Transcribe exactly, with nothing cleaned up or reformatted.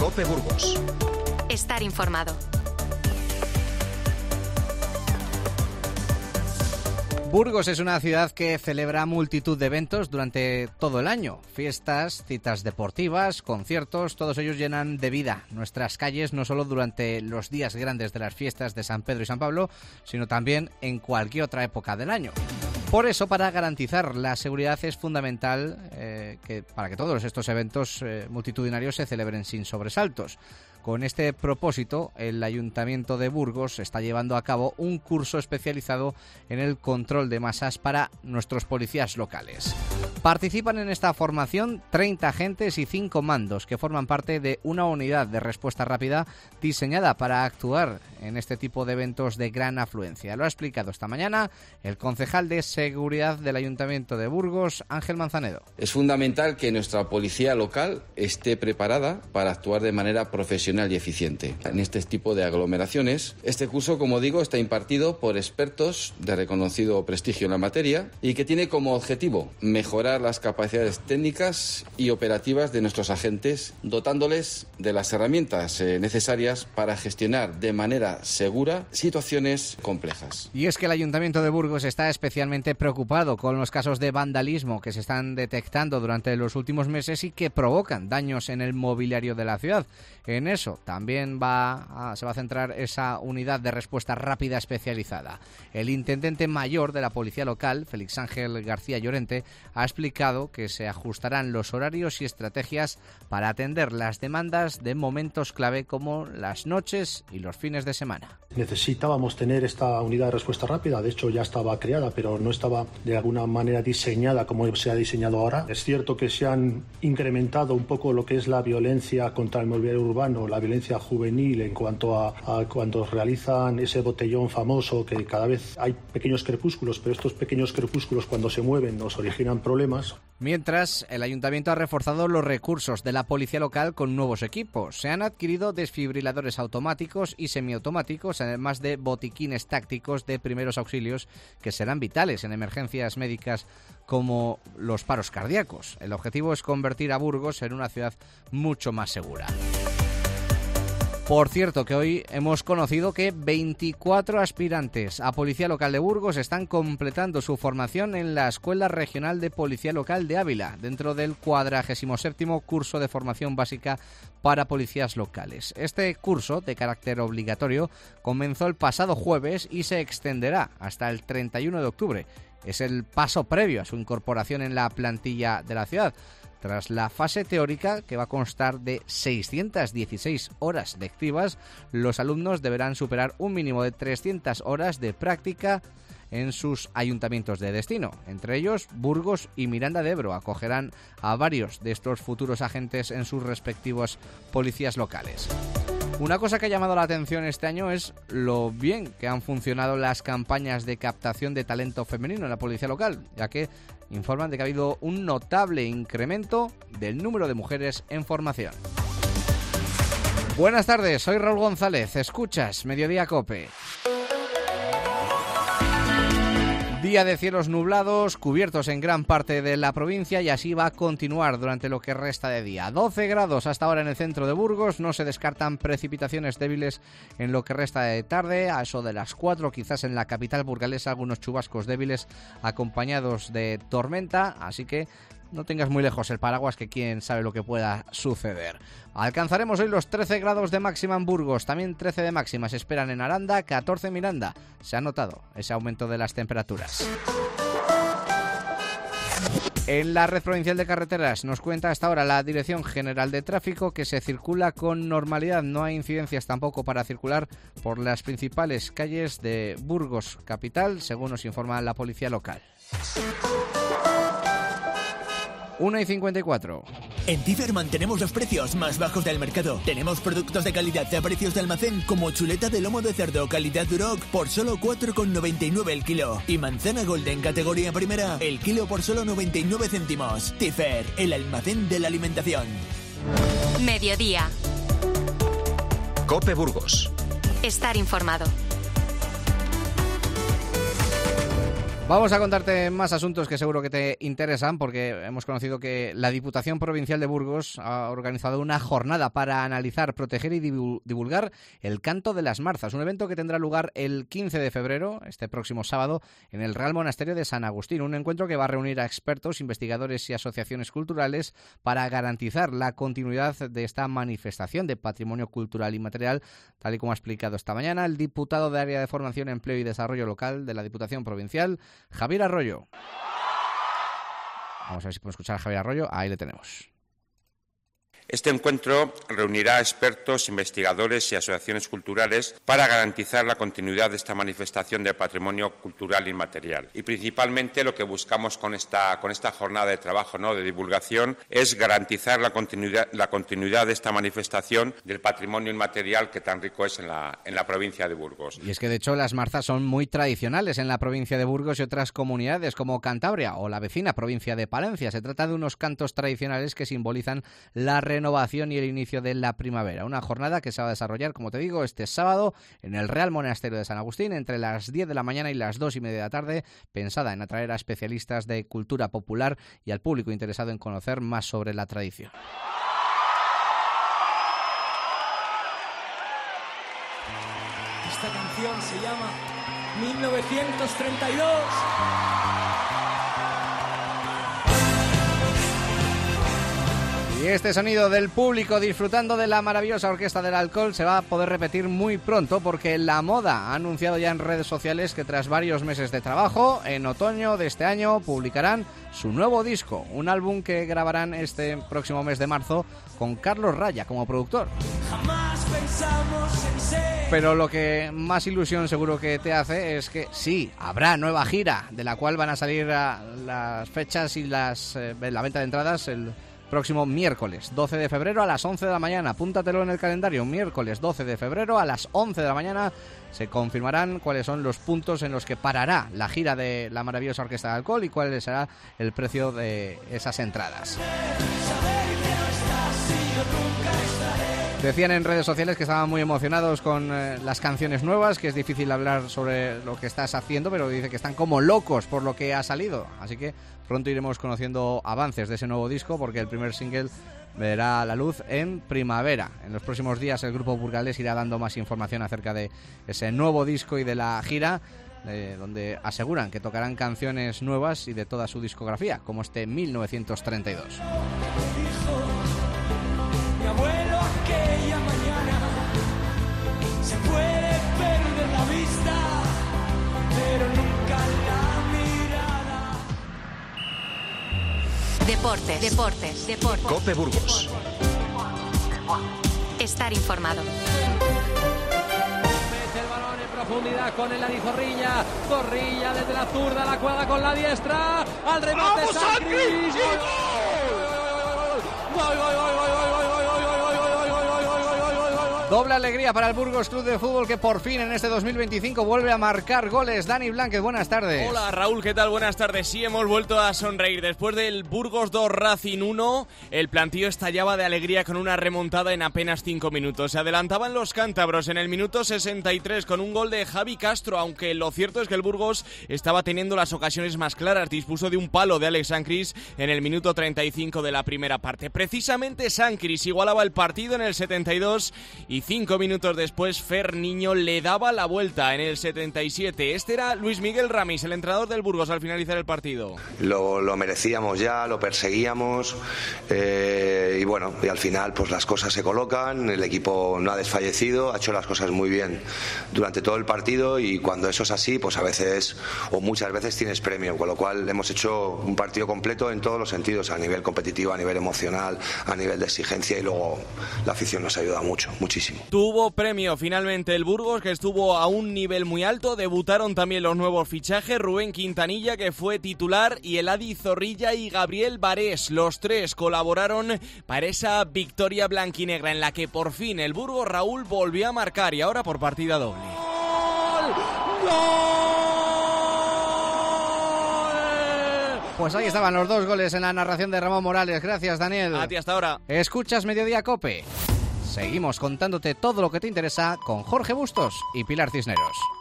COPE Burgos. Estar informado. Burgos es una ciudad que celebra multitud de eventos durante todo el año. Fiestas, citas deportivas, conciertos, todos ellos llenan de vida nuestras calles, no solo durante los días grandes de las fiestas de San Pedro y San Pablo, sino también en cualquier otra época del año. Por eso, para garantizar la seguridad es fundamental eh, que para que todos estos eventos eh, multitudinarios se celebren sin sobresaltos. Con este propósito, el Ayuntamiento de Burgos está llevando a cabo un curso especializado en el control de masas para nuestros policías locales. Participan en esta formación treinta agentes y cinco mandos que forman parte de una unidad de respuesta rápida diseñada para actuar en este tipo de eventos de gran afluencia. Lo ha explicado esta mañana el concejal de Seguridad del Ayuntamiento de Burgos, Ángel Manzanedo. Es fundamental que nuestra policía local esté preparada para actuar de manera profesional y eficiente en este tipo de aglomeraciones. Este curso, como digo, está impartido por expertos de reconocido prestigio en la materia y que tiene como objetivo mejorar las capacidades técnicas y operativas de nuestros agentes, dotándoles de las herramientas eh, necesarias para gestionar de manera segura situaciones complejas. Y es que el Ayuntamiento de Burgos está especialmente preocupado con los casos de vandalismo que se están detectando durante los últimos meses y que provocan daños en el mobiliario de la ciudad. En eso también va a, se va a centrar esa unidad de respuesta rápida especializada. El intendente mayor de la policía local, Félix Ángel García Llorente, ha explicado que se ajustarán los horarios y estrategias para atender las demandas de momentos clave como las noches y los fines de semana. Necesitábamos tener esta unidad de respuesta rápida, de hecho ya estaba creada, pero no estaba de alguna manera diseñada como se ha diseñado ahora. Es cierto que se han incrementado un poco lo que es la violencia contra el mobiliario urbano, la violencia juvenil en cuanto a, a cuando realizan ese botellón famoso, que cada vez hay pequeños crepúsculos, pero estos pequeños crepúsculos cuando se mueven nos originan problemas. Mientras, el Ayuntamiento ha reforzado los recursos de la policía local con nuevos equipos. Se han adquirido desfibriladores automáticos y semiautomáticos, además de botiquines tácticos de primeros auxilios que serán vitales en emergencias médicas como los paros cardíacos. El objetivo es convertir a Burgos en una ciudad mucho más segura. Por cierto, que hoy hemos conocido que veinticuatro aspirantes a Policía Local de Burgos están completando su formación en la Escuela Regional de Policía Local de Ávila, dentro del cuadragésimo séptimo curso de formación básica para policías locales. Este curso, de carácter obligatorio, comenzó el pasado jueves y se extenderá hasta el treinta y uno de octubre. Es el paso previo a su incorporación en la plantilla de la ciudad. Tras la fase teórica, que va a constar de seiscientas dieciséis horas lectivas, los alumnos deberán superar un mínimo de trescientas horas de práctica en sus ayuntamientos de destino. Entre ellos, Burgos y Miranda de Ebro acogerán a varios de estos futuros agentes en sus respectivos policías locales. Una cosa que ha llamado la atención este año es lo bien que han funcionado las campañas de captación de talento femenino en la policía local, ya que informan de que ha habido un notable incremento del número de mujeres en formación. Buenas tardes, soy Raúl González, escuchas Mediodía COPE. Día de cielos nublados, cubiertos en gran parte de la provincia y así va a continuar durante lo que resta de día. doce grados hasta ahora en el centro de Burgos, no se descartan precipitaciones débiles en lo que resta de tarde, a eso de las cuatro quizás en la capital burgalesa algunos chubascos débiles acompañados de tormenta, así que no tengas muy lejos el paraguas que quién sabe lo que pueda suceder. Alcanzaremos hoy los trece grados de máxima en Burgos, también trece de máxima se esperan en Aranda, catorce en Miranda. Se ha notado ese aumento de las temperaturas. En la Red Provincial de Carreteras nos cuenta hasta ahora la Dirección General de Tráfico que se circula con normalidad. No hay incidencias tampoco para circular por las principales calles de Burgos capital, según nos informa la policía local. una y cincuenta y cuatro. En Tiferman tenemos los precios más bajos del mercado. Tenemos productos de calidad a precios de almacén como chuleta de lomo de cerdo calidad Duroc por solo cuatro con noventa y nueve el kilo. Y manzana Golden categoría primera, el kilo por solo noventa y nueve céntimos. Tifer, el almacén de la alimentación. Mediodía. COPE Burgos. Estar informado. Vamos a contarte más asuntos que seguro que te interesan, porque hemos conocido que la Diputación Provincial de Burgos ha organizado una jornada para analizar, proteger y divulgar el canto de las marzas, un evento que tendrá lugar el quince de febrero, este próximo sábado, en el Real Monasterio de San Agustín, un encuentro que va a reunir a expertos, investigadores y asociaciones culturales para garantizar la continuidad de esta manifestación de patrimonio cultural inmaterial, tal y como ha explicado esta mañana el diputado de Área de Formación, Empleo y Desarrollo Local de la Diputación Provincial, Javier Arroyo. Vamos a ver si podemos escuchar a Javier Arroyo. Ahí le tenemos. Este encuentro reunirá a expertos, investigadores y asociaciones culturales para garantizar la continuidad de esta manifestación de patrimonio cultural inmaterial. Y principalmente lo que buscamos con esta, con esta jornada de trabajo, ¿no?, de divulgación, es garantizar la continuidad, la continuidad de esta manifestación del patrimonio inmaterial que tan rico es en la, en la provincia de Burgos. Y es que de hecho las marzas son muy tradicionales en la provincia de Burgos y otras comunidades como Cantabria o la vecina provincia de Palencia. Se trata de unos cantos tradicionales que simbolizan la renovación y el inicio de la primavera. Una jornada que se va a desarrollar, como te digo, este sábado en el Real Monasterio de San Agustín entre las diez de la mañana y las dos y media de la tarde, pensada en atraer a especialistas de cultura popular y al público interesado en conocer más sobre la tradición. Esta canción se llama mil novecientos treinta y dos. Y este sonido del público disfrutando de la maravillosa Orquesta del Alcohol se va a poder repetir muy pronto, porque La Moda ha anunciado ya en redes sociales que tras varios meses de trabajo, en otoño de este año publicarán su nuevo disco, un álbum que grabarán este próximo mes de marzo con Carlos Raya como productor. Jamás pensamos en ser. Pero lo que más ilusión seguro que te hace es que sí, habrá nueva gira, de la cual van a salir a las fechas y las eh, la venta de entradas el próximo miércoles doce de febrero a las once de la mañana. Apúntatelo en el calendario, miércoles doce de febrero a las once de la mañana se confirmarán cuáles son los puntos en los que parará la gira de la maravillosa Orquesta del Alcohol y cuál será el precio de esas entradas. Decían en redes sociales que estaban muy emocionados con eh, las canciones nuevas, que es difícil hablar sobre lo que estás haciendo, pero dice que están como locos por lo que ha salido. Así que pronto iremos conociendo avances de ese nuevo disco, porque el primer single verá la luz en primavera. En los próximos días el grupo burgalés irá dando más información acerca de ese nuevo disco y de la gira, eh, donde aseguran que tocarán canciones nuevas y de toda su discografía, como este mil novecientos treinta y dos. Mi abuelo aquella mañana se puede perder la vista, pero nunca la mirada. Deportes, deportes, deportes. Cope Burgos. Estar informado. Mete el balón en profundidad con el Ladi Zorrilla. Zorrilla desde la zurda, la cuelga con la diestra. Al remate Sancris. ¡Gol, gol, gol, gol, gol, gol, gol! Doble alegría para el Burgos Club de Fútbol, que por fin en este dos mil veinticinco vuelve a marcar goles. Dani Blánquez, buenas tardes. Hola Raúl, ¿qué tal? Buenas tardes. Sí, hemos vuelto a sonreír. Después del Burgos dos Racing uno, el plantío estallaba de alegría con una remontada en apenas cinco minutos. Se adelantaban los cántabros en el minuto sesenta y tres con un gol de Javi Castro, aunque lo cierto es que el Burgos estaba teniendo las ocasiones más claras. Dispuso de un palo de Alex Sancris en el minuto treinta y cinco de la primera parte. Precisamente Sancris igualaba el partido en el setenta y dos y cinco minutos después Fer Niño le daba la vuelta en el setenta y siete. Este era Luis Miguel Ramis, el entrenador del Burgos, al finalizar el partido. Lo, lo merecíamos ya, lo perseguíamos eh, y bueno, y al final pues las cosas se colocan, el equipo no ha desfallecido, ha hecho las cosas muy bien durante todo el partido, y cuando eso es así, pues a veces o muchas veces tienes premio, con lo cual hemos hecho un partido completo en todos los sentidos, a nivel competitivo, a nivel emocional, a nivel de exigencia, y luego la afición nos ayuda mucho, muchísimo. Tuvo premio finalmente el Burgos, que estuvo a un nivel muy alto. Debutaron también los nuevos fichajes, Rubén Quintanilla, que fue titular, y el Ladi Zorrilla y Gabriel Barés. Los tres colaboraron para esa victoria blanquinegra en la que por fin el Burgos, Raúl, volvió a marcar, y ahora por partida doble. ¡Gol! ¡Gol! Pues ahí estaban los dos goles en la narración de Ramón Morales. Gracias, Daniel. A ti hasta ahora. Escuchas Mediodía Cope. Seguimos contándote todo lo que te interesa con Jorge Bustos y Pilar Cisneros.